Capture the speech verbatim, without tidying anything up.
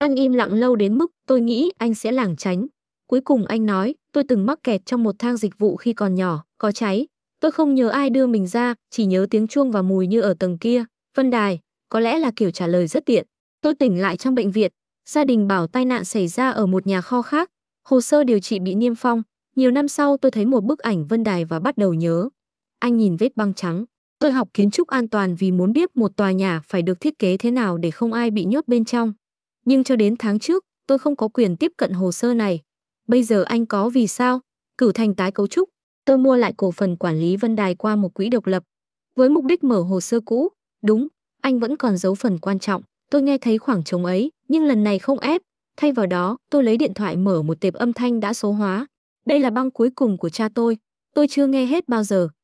Anh im lặng lâu đến mức tôi nghĩ anh sẽ lảng tránh. Cuối cùng anh nói, tôi từng mắc kẹt trong một thang dịch vụ khi còn nhỏ, có cháy. Tôi không nhớ ai đưa mình ra, chỉ nhớ tiếng chuông và mùi như ở tầng kia. Vân Đài, có lẽ là kiểu trả lời rất tiện. Tôi tỉnh lại trong bệnh viện. Gia đình bảo tai nạn xảy ra ở một nhà kho khác. Hồ sơ điều trị bị niêm phong. Nhiều năm sau tôi thấy một bức ảnh Vân Đài và bắt đầu nhớ. Anh nhìn vết băng trắng. Tôi học kiến trúc an toàn vì muốn biết một tòa nhà phải được thiết kế thế nào để không ai bị nhốt bên trong. Nhưng cho đến tháng trước, tôi không có quyền tiếp cận hồ sơ này. Bây giờ anh có vì sao? Cửu Thành tái cấu trúc. Tôi mua lại cổ phần quản lý Vân Đài qua một quỹ độc lập. Với mục đích mở hồ sơ cũ. Đúng, anh vẫn còn giấu phần quan trọng. Tôi nghe thấy khoảng trống ấy, nhưng lần này không ép. Thay vào đó, tôi lấy điện thoại mở một tệp âm thanh đã số hóa. Đây là băng cuối cùng của cha tôi. Tôi chưa nghe hết bao giờ.